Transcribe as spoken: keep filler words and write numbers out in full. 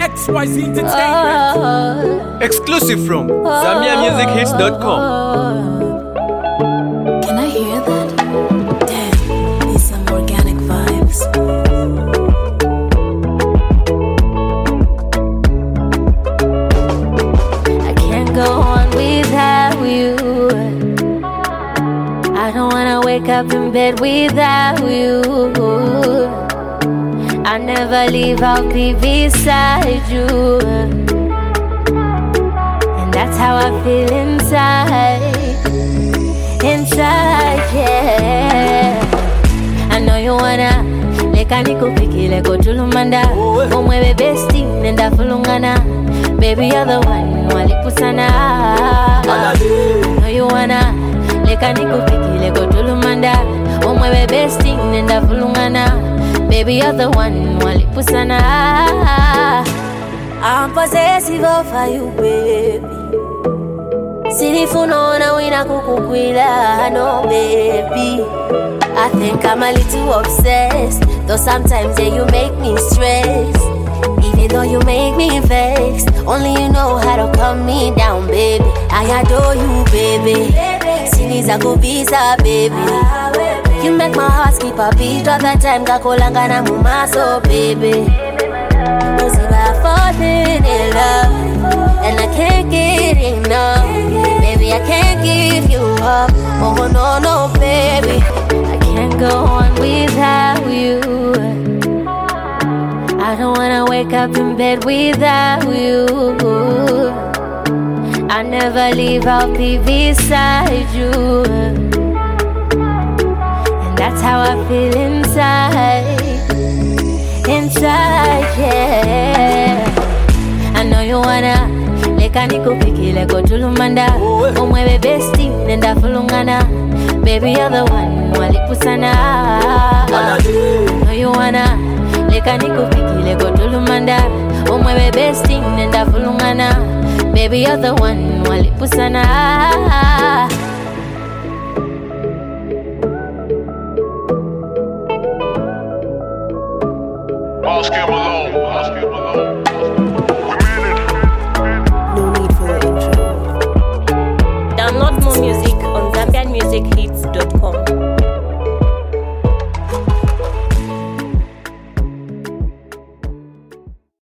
X Y Z Entertainment. Oh, Exclusive from Zamia Music Hits dot com. Can I hear that? Damn, need some organic vibes. I can't go on without you. I don't wanna wake up in bed without you. I never leave, I'll be beside you. And that's how I feel inside. Inside, yeah. I know you wanna leka nikupikile kotulumanda umwewe besti nenda fulungana. Baby, you're the one walipusana. I know you wanna leka nikupikile kotulumanda umwewe besti nenda fulungana. Baby, you're the one walipusana. I'm possessive over you, baby. Sinifunona wina kukukwila, no baby. I think I'm a little obsessed, though sometimes yeah you make me stress. Even though you make me vex, only you know how to calm me down, baby. I adore you, baby. Siniza kubisa, baby. You make my heart skip a beat all the time. Kakolanga na mumaso, baby. Cause if I fall in love and I can't get enough, baby, I can't give you up. Oh no, no, baby, I can't go on without you. I don't wanna wake up in bed without you. I never leave, I'll be beside you. And that's how I feel inside. Inside, yeah. I know you wanna leka nikupikile kotulumanda umwewe besti nenda fulungana. Baby, you're the one walipusana. I know you wanna leka nikupikile kotulumanda umwewe besti nenda fulungana. Baby, you're the one walipusana.